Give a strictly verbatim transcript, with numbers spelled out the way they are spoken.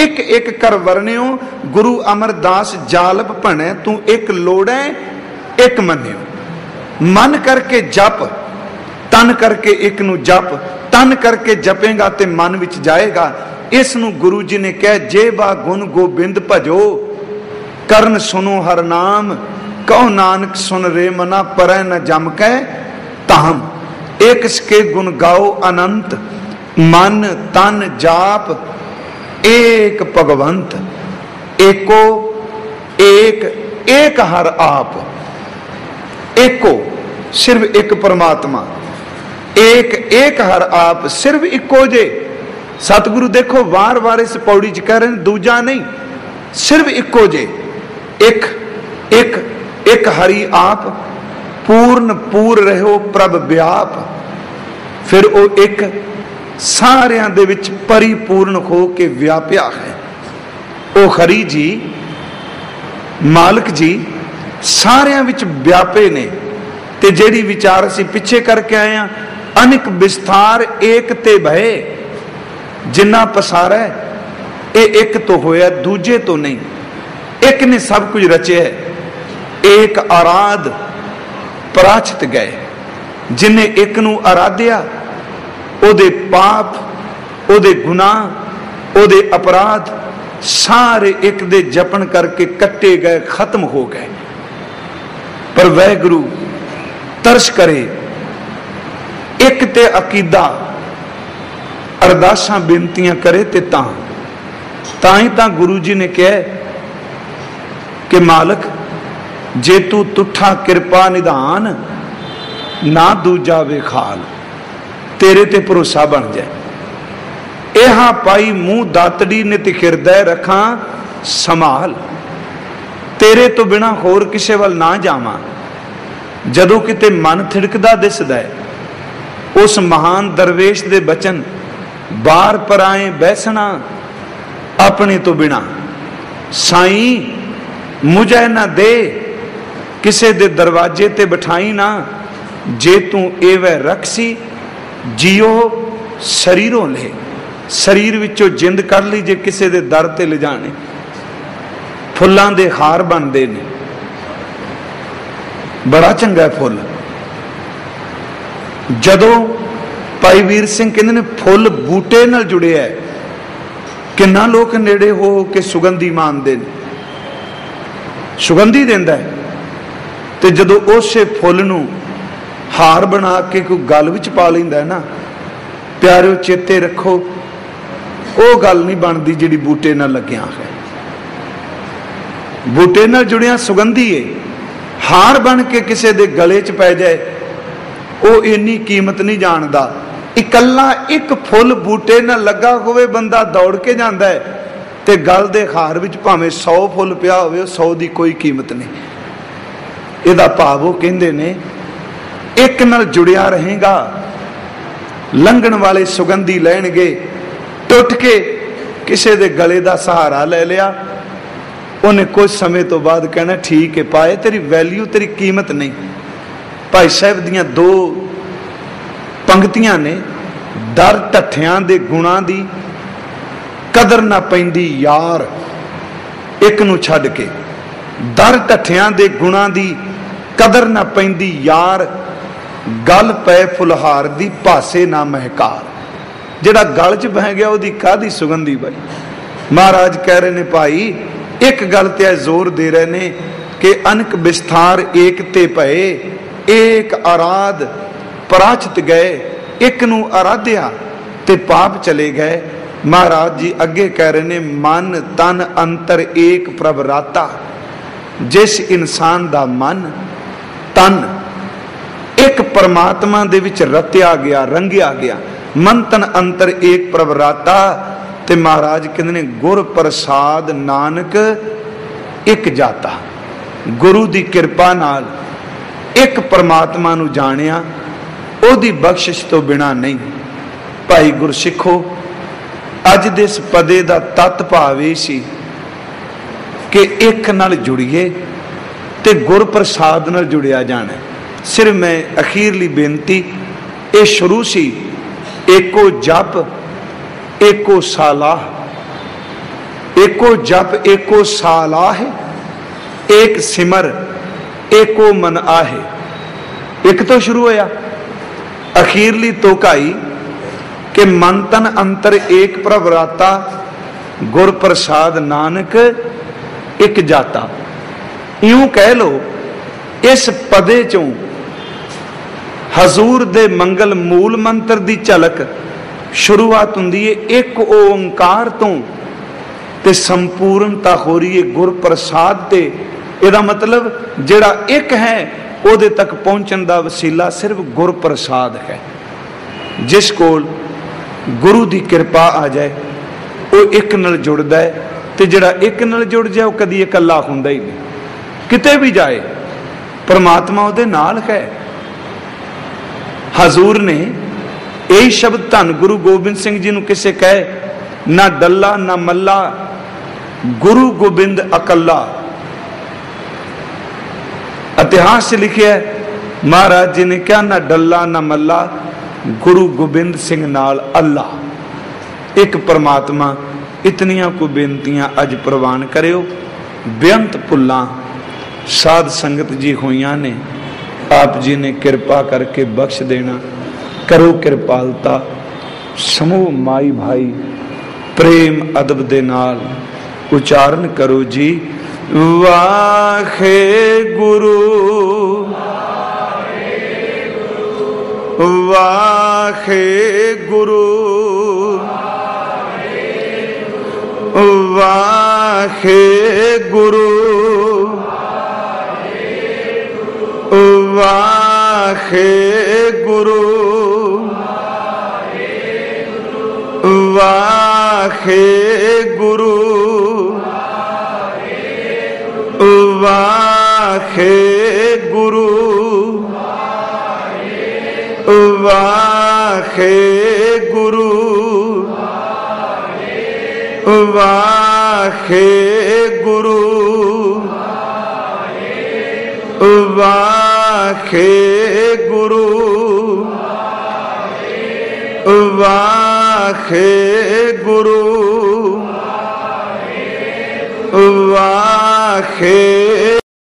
एक एक कर वर्ण्यो गुरु अमरदास जालप भणे तू एक लोड़े एक मन्यो। मन करके जप, तन करके एक नू जप, तन करके जपेगा ते मन विच जाएगा। इस नू गुरु जी ने कह जे बा गुण गोबिंद भजो करन सुनो हर नाम कहो नानक सुन रे मना परै न जम कै ताम। एक के गुण गाओ अनंत मन तन जाप एक भगवंत। एको एक एक हर आप, एको सिर्फ एक परमात्मा, एक एक हर आप सिर्फ इको जे। सतगुरु देखो वार वार इस पौड़ी च कह रहे दूजा नहीं, सिर्फ इको जे। एक एक एक हरि आप पूर्ण पूर रहो प्रभ व्याप। फिर वो एक सारियां दे विच परिपूर्ण हो के व्याप्या है। वो हरि जी मालिक जी सारियां विच व्यापे ने। ते जेड़ी विचार असी पिछे करके आए हैं अनिक विस्तार एक ते भय जिन्ना पसारा ये एक तो होया दूजे तो नहीं। एक ने सब कुछ रचे है, एक आराध पराचित गए। जिन्हें एक नू आराध्या ओदे पाप ओदे गुनाह ओदे अपराध सारे एक दे जपन करके कट्टे गए, खत्म हो गए। पर वह गुरु तरस करे एक ते अकीदा अरदासां बेनतियां करे ते तां ताई तां गुरु जी ने कहा कि मालक जे तू तुठा कृपा निधान ना दूजा वेखाल, तेरे ते भरोसा बन जाए। यहा पाई मुंह दातड़ी नित हिरदय रखा संभाल, तेरे तो बिना होर किसे वल ना जावां। जदों किते मन थिड़कदा दिसदा है उस महान दरवेश दे बचन बार पर आए बैसना अपने तो बिना। साई मुझे ना दे किसे दे दरवाजे ते बिठाई ना, जे तू एवं रखसी जियो शरीरों ले। शरीर विचों जिंद कर ली जे किसे दे दर ते ले जाने। फुल्लां दे हार बनदे ने, बड़ा चंगा फुल। जदों भाई वीर सिंह कहते ने फुल बूटे नाल जुड़े है, किन्ना लोग नेड़े हो के सुगंधी मानते हैं, सुगंधी देंदा है। ते जदों उस फुल नूं हार बना के कोई गल विच पा लैंदा है ना, प्यारिओ चेते रखो वो गल नहीं बनती जिहड़ी बूटे नाल लग्या है। बूटे नाल जुड़िया सुगंधी है, हार बन के किसी दे गले च पै जाए वो इन्नी कीमत नहीं जानता। इकल्ला एक फुल बूटे नाल लगा होवे बंदा दौड़ के जाता है, ते गल दे हार विच भावें सौ फुल पिया होवे सौ दी कोई कीमत नहीं। इहदा भाव वो कहंदे ने एक नाल जुड़िया रहेगा, लंघण वाले सुगंधी लैणगे, टुट के किसी दे गले दा सहारा ले लिया, उन्हें कुछ समय तो बाद कहना ठीक है पाए तेरी वैल्यू तेरी कीमत नहीं। भाई साहब दियां दो पंक्तियां ने, दर ढट्ठियां दे गुणां दी कदर ना पैंदी यार एक नूं छड्ड के। दर ढट्ठियां दे गुणां दी कदर ना पैंदी यार, गल पै फुलहार दी पासे ना महकार। जिहड़ा गल च बह गया उहदी काहदी सुगंधी भाई। महाराज कह रहे ने भाई एक गल ते जोर दे रहे ने कि अनक विस्तार एक ते भये एक आराध पराचित गए। एक नूं आराध्या ते पाप चले गए। महाराज जी अगे कह रहे ने मन तन अंतर एक प्रभ राता। जिस इंसान दा मन तन एक परमात्मा दे विच रत्या गया रंगिया गया, मन तन अंतर एक प्रभ राता। ते महाराज कहते ने गुर प्रसाद नानक एक जाता। गुरु दी कृपा नाल एक परमात्मा नूं जानिया, ओदी बख्शिश तो बिना नहीं। भाई गुरसिखो अज दे इस पदे दा तत भाव इह सी कि एक नाल जुड़िए ते गुर प्रसाद नाल जुड़िया जाना। सिर्फ मैं अखीरली बेनती ये शुरू सी, एको जप एको सालाह एको जप एको साल आहे, एक सिमर एको मन आहे। एक तो शुरू होया, अखीरली तोकाई कि मन तन अंतर एक प्रभराता, गुर प्रसाद नानक एक जाता। यूं कह लो इस पदे चों हजूर दे मंगल मूल मंत्र दी झलक शुरुआत हुंदी है एक ओंकार तो ते संपूर्णता हो रही है गुर प्रसाद ते। इहदा मतलब जिहड़ा एक है उहदे तक पहुंचण दा वसीला सिर्फ गुर प्रसाद है। जिस कोल गुरु दी कृपा आ जाए वो एक नाल जुड़दा है, ते जिहड़ा एक नाल जुड़ जाए वो कदी इकल्ला हुंदा ही नहीं। किते भी जाए परमात्मा उहदे नाल है। हजूर ने यही शब्द धन गुरु गोबिंद सिंह जी नूं किसे कहे, ना डल्ला ना मल्ला गुरु गोबिंद अकल्ला। इतिहास से लिखिया है महाराज जी ने क्या, ना डल्ला ना मल्ला गुरु गोबिंद सिंह नाल अल्लाह। एक परमात्मा। इतनियां को बेनतियां अज प्रवान करियो। बेअंत भुल्लां साध संगत जी होइयां ने, आप जी ने कृपा करके बख्श देना। करो कृपालता समूह माई भाई, प्रेम अदब दे नाल उचारण करो जी। वाहे गुरु वाहे गुरु वाहे गुरु वाहे गुरु वाहे गुरु वाहे गुरु वाहे गुरु वाहे गुरु वाहे गुरु वाहे गुरु वाहे